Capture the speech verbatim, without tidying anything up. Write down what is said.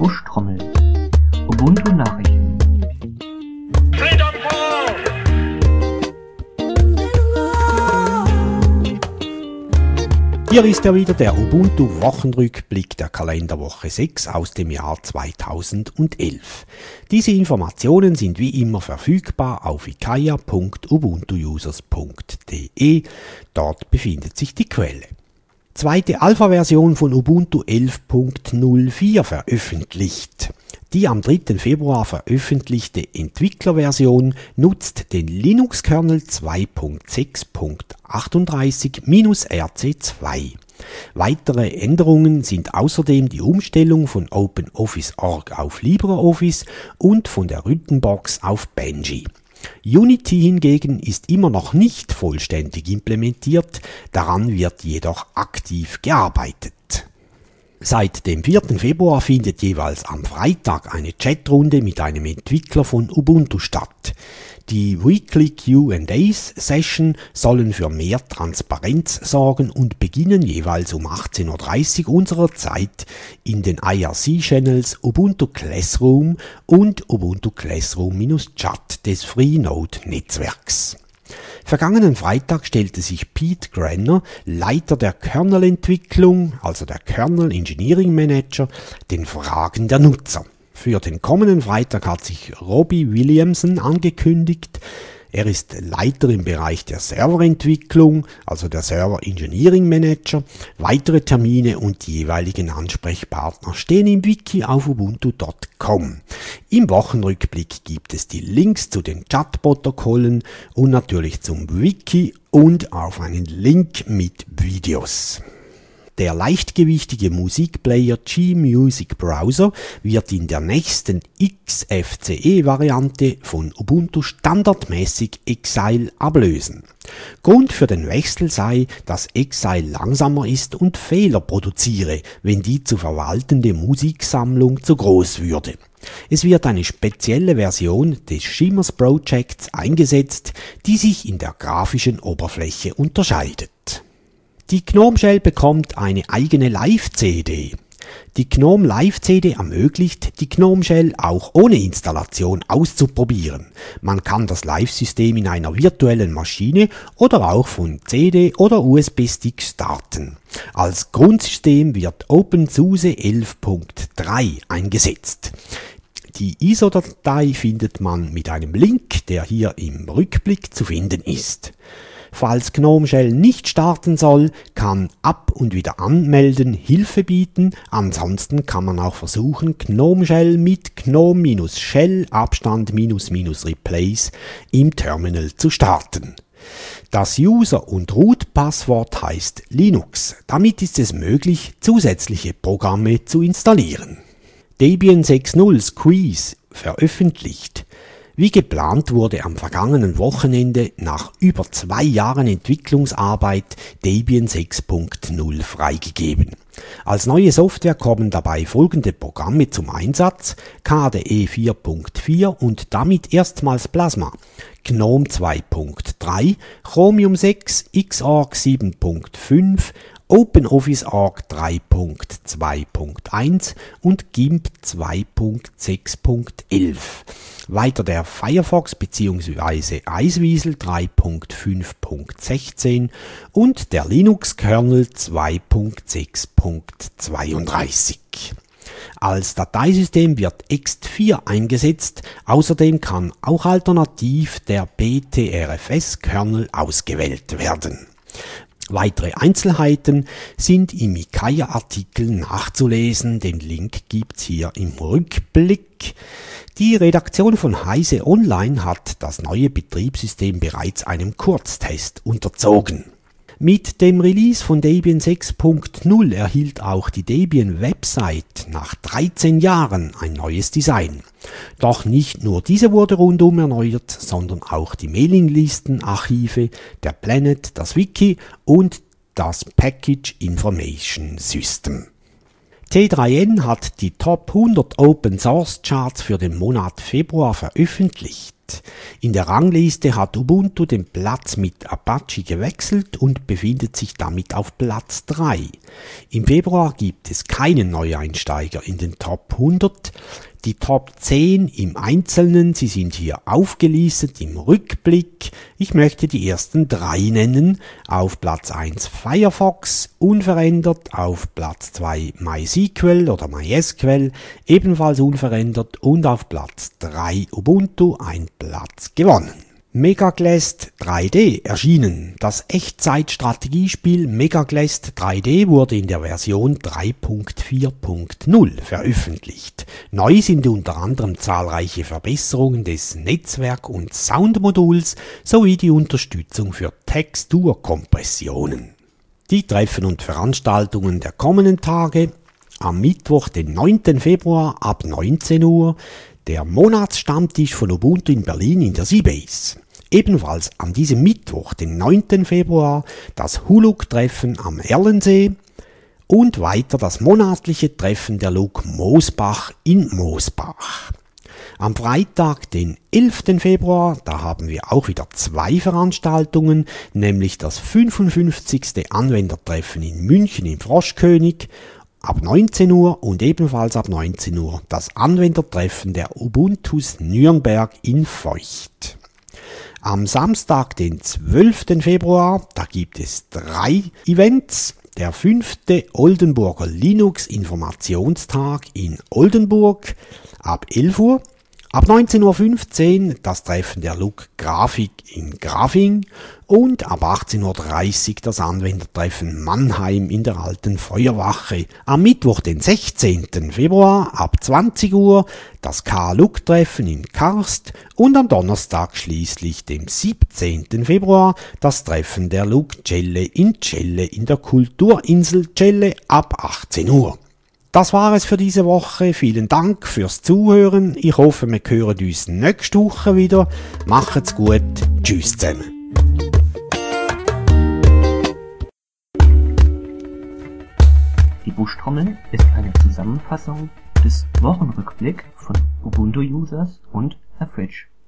Buschtrommel. Ubuntu Nachrichten. Hier ist er wieder, der Ubuntu-Wochenrückblick der Kalenderwoche sechs aus dem Jahr zweitausendelf. Diese Informationen sind wie immer verfügbar auf ikaya punkt ubuntu users punkt de. Dort befindet sich die Quelle. Zweite Alpha-Version von Ubuntu elf punkt null vier veröffentlicht. Die am dritten Februar veröffentlichte Entwicklerversion nutzt den Linux-Kernel zwei punkt sechs punkt achtunddreißig R C zwei. Weitere Änderungen sind außerdem die Umstellung von OpenOffice Punkt org auf LibreOffice und von der Rhythmbox auf Benji. Unity hingegen ist immer noch nicht vollständig implementiert, daran wird jedoch aktiv gearbeitet. Seit dem vierten Februar findet jeweils am Freitag eine Chatrunde mit einem Entwickler von Ubuntu statt. Die Weekly Q and A Session sollen für mehr Transparenz sorgen und beginnen jeweils um achtzehn Uhr dreißig unserer Zeit in den I R C-Channels Ubuntu Classroom und Ubuntu Classroom-Chat des Freenode-Netzwerks. Vergangenen Freitag stellte sich Pete Grenner, Leiter der Kernel-Entwicklung, also der Kernel Engineering Manager, den Fragen der Nutzer. Für den kommenden Freitag hat sich Robbie Williamson angekündigt. Er ist Leiter im Bereich der Serverentwicklung, also der Server Engineering Manager. Weitere Termine und die jeweiligen Ansprechpartner stehen im Wiki auf ubuntu punkt com. Im Wochenrückblick gibt es die Links zu den Chatprotokollen und natürlich zum Wiki und auf einen Link mit Videos. Der leichtgewichtige Musikplayer G-Music Browser wird in der nächsten X F C E-Variante von Ubuntu standardmäßig Exile ablösen. Grund für den Wechsel sei, dass Exile langsamer ist und Fehler produziere, wenn die zu verwaltende Musiksammlung zu groß würde. Es wird eine spezielle Version des Shimmers Projects eingesetzt, die sich in der grafischen Oberfläche unterscheidet. Die GNOME Shell bekommt eine eigene Live-C D. Die GNOME Live-C D ermöglicht, die GNOME Shell auch ohne Installation auszuprobieren. Man kann das Live-System in einer virtuellen Maschine oder auch von C D oder U S B-Stick starten. Als Grundsystem wird OpenSUSE elf Punkt drei eingesetzt. Die I S O-Datei findet man mit einem Link, der hier im Rückblick zu finden ist. Falls GNOME Shell nicht starten soll, kann Ab- und wieder Anmelden Hilfe bieten. Ansonsten kann man auch versuchen, GNOME Shell mit gnome-shell Abstand minus minus replace im Terminal zu starten. Das User- und Root-Passwort heißt Linux. Damit ist es möglich, zusätzliche Programme zu installieren. Debian sechs Punkt null Squeeze veröffentlicht. Wie geplant wurde am vergangenen Wochenende nach über zwei Jahren Entwicklungsarbeit Debian sechs Punkt null freigegeben. Als neue Software kommen dabei folgende Programme zum Einsatz: K D E vier Punkt vier und damit erstmals Plasma, GNOME zwei Punkt drei, Chromium sechs, Xorg sieben Punkt fünf, OpenOffice Punkt org drei Punkt zwei Punkt eins und GIMP zwei Punkt sechs Punkt elf. Weiter der Firefox bzw. Iceweasel drei Punkt fünf Punkt sechzehn und der Linux-Kernel zwei Punkt sechs Punkt zweiunddreißig. Als Dateisystem wird ext vier eingesetzt, außerdem kann auch alternativ der B T R F S-Kernel ausgewählt werden. Weitere Einzelheiten sind im Ikaya-Artikel nachzulesen, den Link gibt's hier im Rückblick. Die Redaktion von Heise Online hat das neue Betriebssystem bereits einem Kurztest unterzogen. Mit dem Release von Debian sechs Punkt null erhielt auch die Debian-Website nach dreizehn Jahren ein neues Design. Doch nicht nur diese wurde rundum erneuert, sondern auch die Mailinglisten-Archive, der Planet, das Wiki und das Package Information System. T drei N hat die Top hundert Open Source Charts für den Monat Februar veröffentlicht. In der Rangliste hat Ubuntu den Platz mit Apache gewechselt und befindet sich damit auf Platz drei. Im Februar gibt es keinen Neueinsteiger in den Top hundert. Die Top zehn im Einzelnen, sie sind hier aufgelistet im Rückblick. Ich möchte die ersten drei nennen. Auf Platz eins Firefox, unverändert. Auf Platz zwei MySQL oder MySQL, ebenfalls unverändert. Und auf Platz drei Ubuntu, ein Platz gewonnen. Megaglest drei D erschienen. Das Echtzeitstrategiespiel Megaglest drei D wurde in der Version drei Punkt vier Punkt null veröffentlicht. Neu sind unter anderem zahlreiche Verbesserungen des Netzwerk- und Soundmoduls sowie die Unterstützung für Texturkompressionen. Die Treffen und Veranstaltungen der kommenden Tage: am Mittwoch, den neunten Februar ab neunzehn Uhr, der Monatsstammtisch von Ubuntu in Berlin in der Seabase. Ebenfalls an diesem Mittwoch, den neunten Februar, das Huluk-Treffen am Erlensee und weiter das monatliche Treffen der L U G Mosbach in Mosbach. Am Freitag, den elften Februar, da haben wir auch wieder zwei Veranstaltungen, nämlich das fünfundfünfzigste Anwendertreffen in München im Froschkönig ab neunzehn Uhr und ebenfalls ab neunzehn Uhr das Anwendertreffen der Ubuntus Nürnberg in Feucht. Am Samstag, den zwölften Februar, da gibt es drei Events. Der fünfte Oldenburger Linux Informationstag in Oldenburg ab elf Uhr. Ab neunzehn Uhr fünfzehn das Treffen der L U G Grafik in Grafing und ab achtzehn Uhr dreißig das Anwendertreffen Mannheim in der Alten Feuerwache. Am Mittwoch, den sechzehnten Februar ab zwanzig Uhr das K L U G-Treffen in Karst und am Donnerstag schließlich, dem siebzehnten Februar, das Treffen der L U G Celle in Celle in der Kulturinsel Celle ab achtzehn Uhr. Das war es für diese Woche. Vielen Dank fürs Zuhören. Ich hoffe, wir hören uns nächste Woche wieder. Macht's gut. Tschüss zusammen. Die Buschtrommel ist eine Zusammenfassung des Wochenrückblick von Ubuntu-Users und Herr Fritsch.